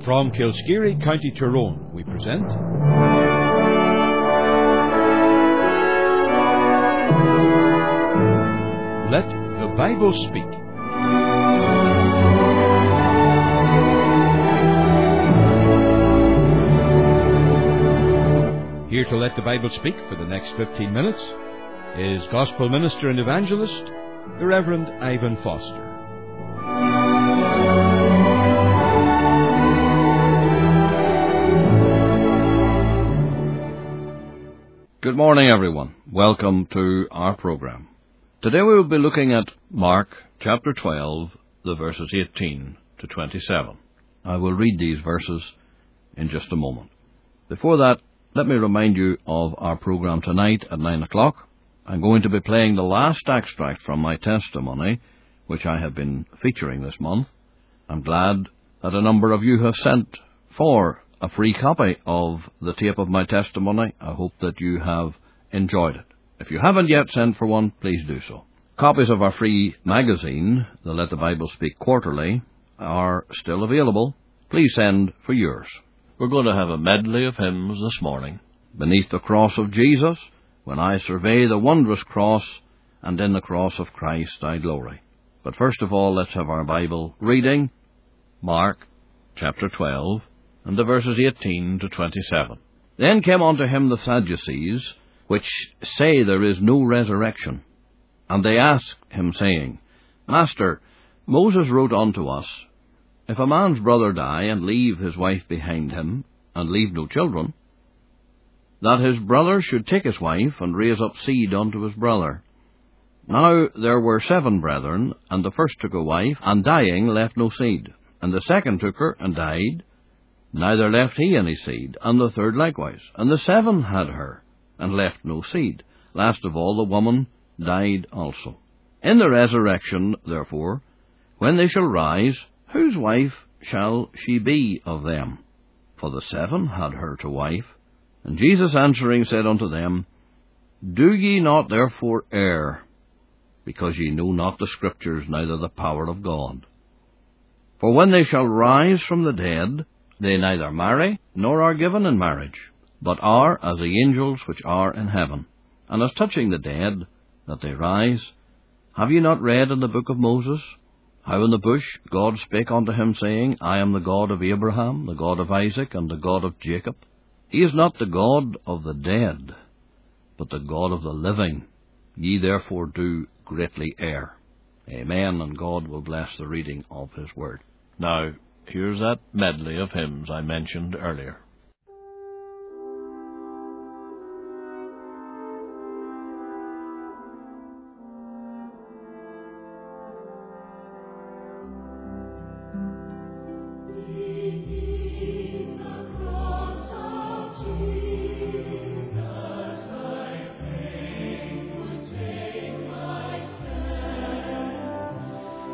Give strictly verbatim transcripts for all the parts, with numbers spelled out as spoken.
From Kilskeary, County Tyrone, we present Let the Bible Speak. Here to let the Bible speak for the next fifteen minutes is Gospel Minister and Evangelist, the Reverend Ivan Foster. Good morning, everyone. Welcome to our program. Today we will be looking at Mark chapter twelve, the verses eighteen to twenty-seven. I will read these verses in just a moment. Before that, let me remind you of our program tonight at nine o'clock. I'm going to be playing the last extract from my testimony, which I have been featuring this month. I'm glad that a number of you have sent for a free copy of the tape of my testimony. I hope that you have enjoyed it. If you haven't yet sent for one, please do so. Copies of our free magazine, the Let the Bible Speak Quarterly, are still available. Please send for yours. We're going to have a medley of hymns this morning. Beneath the cross of Jesus, when I survey the wondrous cross, and in the cross of Christ I glory. But first of all, let's have our Bible reading, Mark chapter twelve, and the verses eighteen to twenty-seven. Then came unto him the Sadducees, which say there is no resurrection. And they asked him, saying, Master, Moses wrote unto us, If a man's brother die, and leave his wife behind him, and leave no children, that his brother should take his wife, and raise up seed unto his brother. Now there were seven brethren, and the first took a wife, and dying left no seed. And the second took her, and died, neither left he any seed, and the third likewise. And the seven had her, and left no seed. Last of all, the woman died also. In the resurrection, therefore, when they shall rise, whose wife shall she be of them? For the seven had her to wife. And Jesus answering said unto them, Do ye not therefore err, because ye know not the Scriptures, neither the power of God? For when they shall rise from the dead, they neither marry, nor are given in marriage, but are as the angels which are in heaven. And as touching the dead, that they rise, have ye not read in the book of Moses, how in the bush God spake unto him, saying, I am the God of Abraham, the God of Isaac, and the God of Jacob? He is not the God of the dead, but the God of the living. Ye therefore do greatly err. Amen, and God will bless the reading of his word. Now, here's that medley of hymns I mentioned earlier.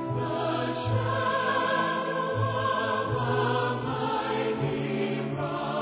From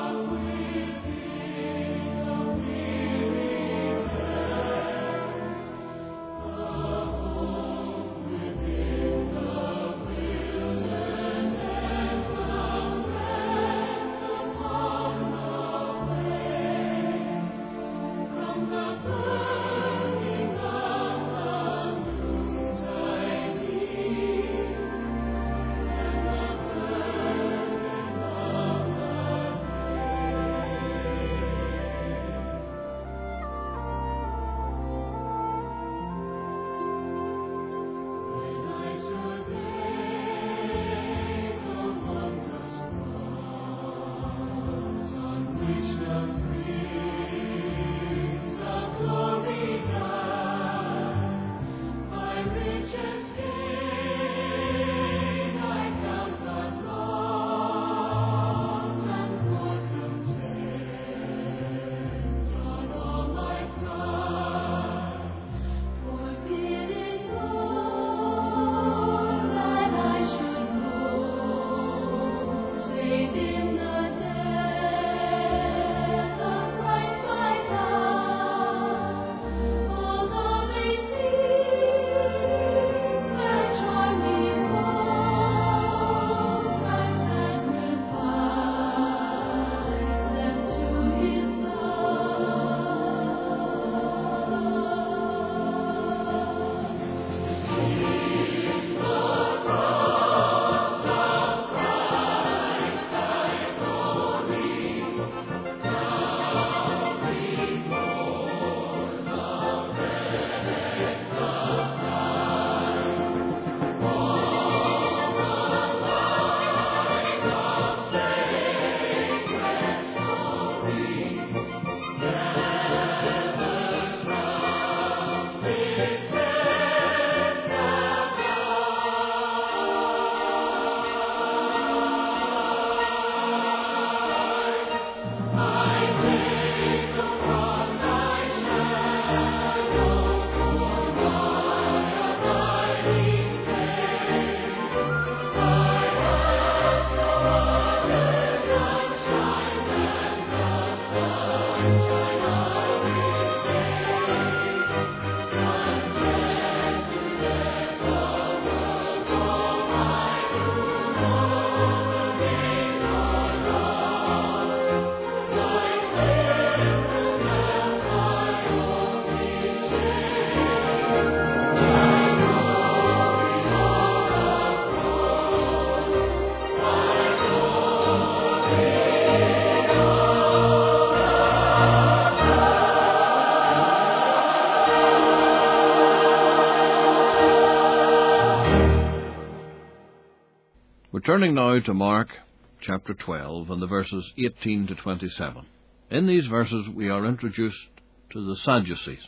Turning now to Mark chapter twelve and the verses eighteen to twenty-seven. In these verses we are introduced to the Sadducees.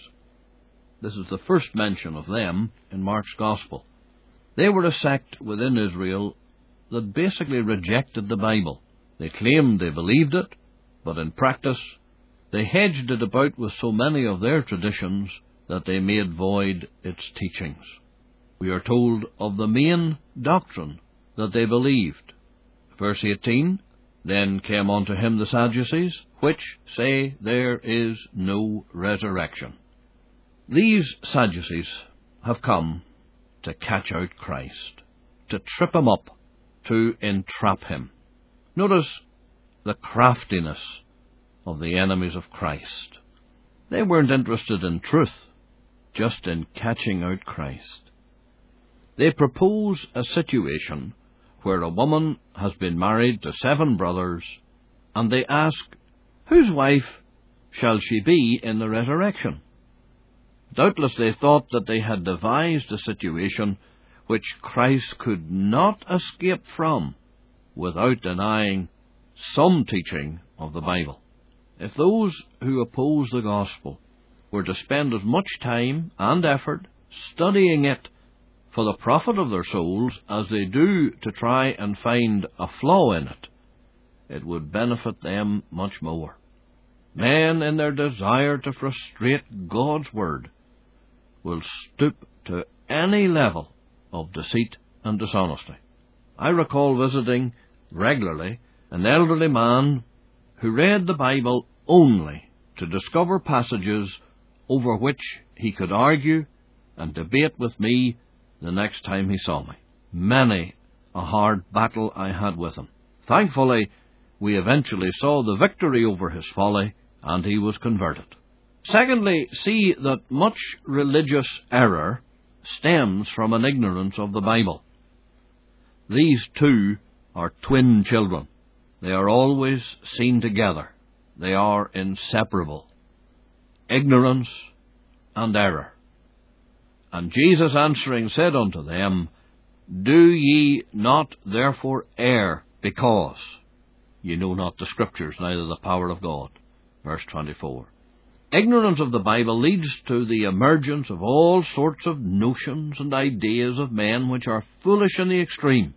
This is the first mention of them in Mark's Gospel. They were a sect within Israel that basically rejected the Bible. They claimed they believed it, but in practice they hedged it about with so many of their traditions that they made void its teachings. We are told of the main doctrine that they believed. Verse eighteen, Then came unto him the Sadducees, which say there is no resurrection. These Sadducees have come to catch out Christ, to trip him up, to entrap him. Notice the craftiness of the enemies of Christ. They weren't interested in truth, just in catching out Christ. They propose a situation where a woman has been married to seven brothers, and they ask, whose wife shall she be in the resurrection? Doubtless they thought that they had devised a situation which Christ could not escape from without denying some teaching of the Bible. If those who oppose the gospel were to spend as much time and effort studying it for the profit of their souls as they do to try and find a flaw in it, it would benefit them much more. Men, in their desire to frustrate God's word, will stoop to any level of deceit and dishonesty. I recall visiting regularly an elderly man who read the Bible only to discover passages over which he could argue and debate with me the next time he saw me. Many a hard battle I had with him. Thankfully, we eventually saw the victory over his folly, and he was converted. Secondly, see that much religious error stems from an ignorance of the Bible. These two are twin children. They are always seen together. They are inseparable. Ignorance and error. And Jesus answering said unto them, Do ye not therefore err, because ye know not the Scriptures, neither the power of God. Verse twenty-four. Ignorance of the Bible leads to the emergence of all sorts of notions and ideas of men which are foolish in the extreme.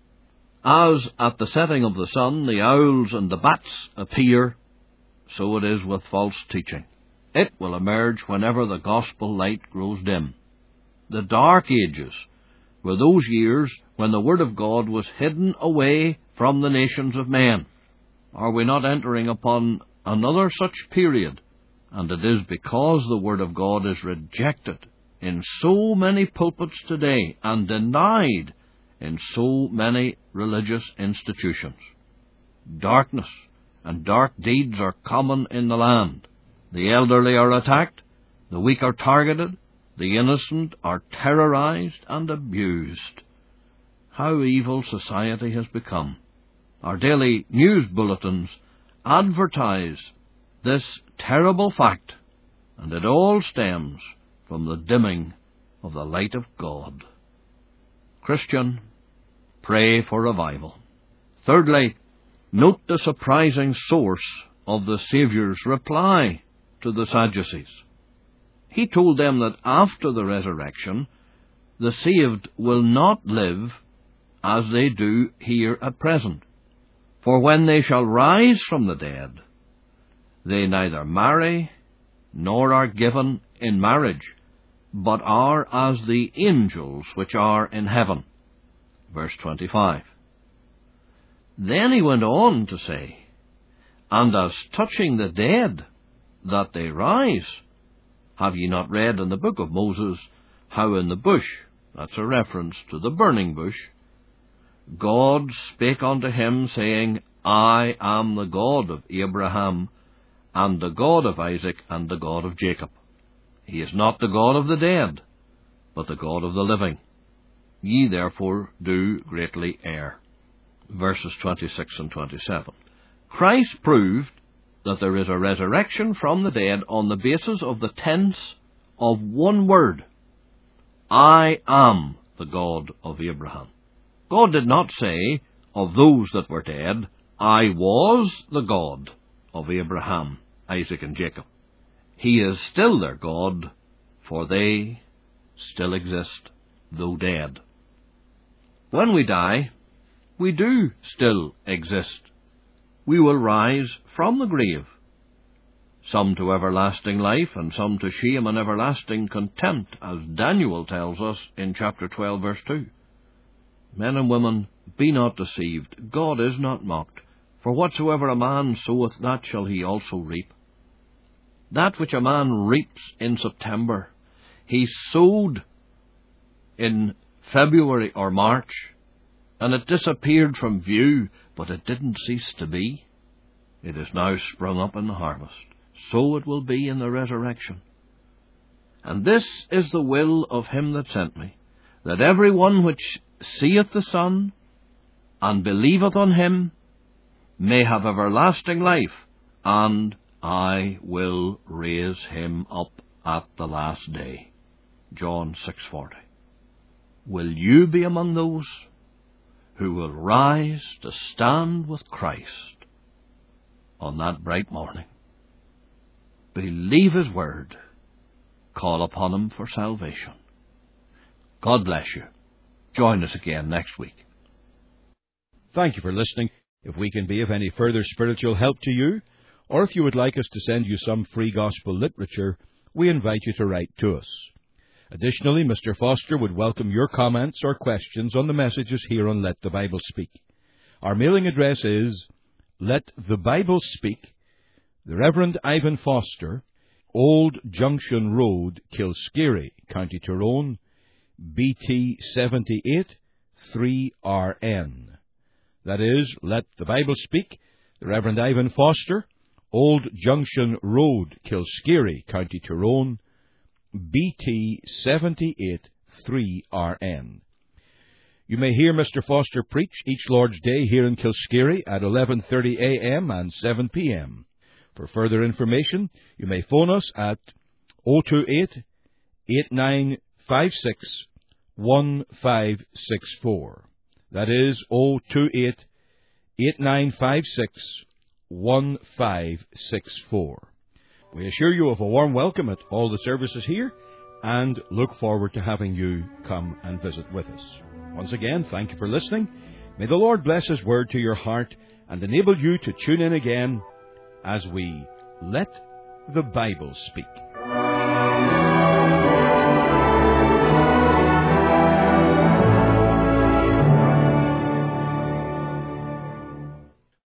As at the setting of the sun the owls and the bats appear, so it is with false teaching. It will emerge whenever the gospel light grows dim. The dark ages were those years when the Word of God was hidden away from the nations of men. Are we not entering upon another such period? And it is because the Word of God is rejected in so many pulpits today and denied in so many religious institutions. Darkness and dark deeds are common in the land. The elderly are attacked, the weak are targeted, the innocent are terrorized and abused. How evil society has become. Our daily news bulletins advertise this terrible fact, and it all stems from the dimming of the light of God. Christian, pray for revival. Thirdly, note the surprising source of the Saviour's reply to the Sadducees. He told them that after the resurrection, the saved will not live as they do here at present. For when they shall rise from the dead, they neither marry nor are given in marriage, but are as the angels which are in heaven. Verse twenty-five. Then he went on to say, And as touching the dead, that they rise, have ye not read in the book of Moses, how in the bush, that's a reference to the burning bush, God spake unto him, saying, I am the God of Abraham, and the God of Isaac, and the God of Jacob. He is not the God of the dead, but the God of the living. Ye therefore do greatly err. Verses twenty-six and twenty-seven. Christ proved that there is a resurrection from the dead on the basis of the tense of one word. I am the God of Abraham. God did not say, of those that were dead, I was the God of Abraham, Isaac, and Jacob. He is still their God, for they still exist, though dead. When we die, we do still exist. We will rise from the grave, some to everlasting life, and some to shame and everlasting contempt, as Daniel tells us in chapter twelve, verse two. Men and women, be not deceived. God is not mocked. For whatsoever a man soweth, that shall he also reap. That which a man reaps in September, he sowed in February or March, and it disappeared from view, but it didn't cease to be. It is now sprung up in the harvest. So it will be in the resurrection. And this is the will of him that sent me, that every one which seeth the Son, and believeth on him, may have everlasting life, and I will raise him up at the last day. John six forty. Will you be among those who will rise to stand with Christ on that bright morning? Believe his word. Call upon him for salvation. God bless you. Join us again next week. Thank you for listening. If we can be of any further spiritual help to you, or if you would like us to send you some free gospel literature, we invite you to write to us. Additionally, Mister Foster would welcome your comments or questions on the messages here on Let the Bible Speak. Our mailing address is Let the Bible Speak, the Reverend Ivan Foster, Old Junction Road, Kilskeary, County Tyrone, B T seventy-eight three R N. That is, Let the Bible Speak, the Reverend Ivan Foster, Old Junction Road, Kilskeary, County Tyrone, B T seventy-eight three R N. You may hear Mister Foster preach each Lord's Day here in Kilskeary at eleven thirty a m and seven p m For further information, you may phone us at oh two eight, eight nine five six, one five six four. That is oh two eight, eight nine five six, one five six four. We assure you of a warm welcome at all the services here and look forward to having you come and visit with us. Once again, thank you for listening. May the Lord bless his word to your heart and enable you to tune in again as we Let the Bible Speak.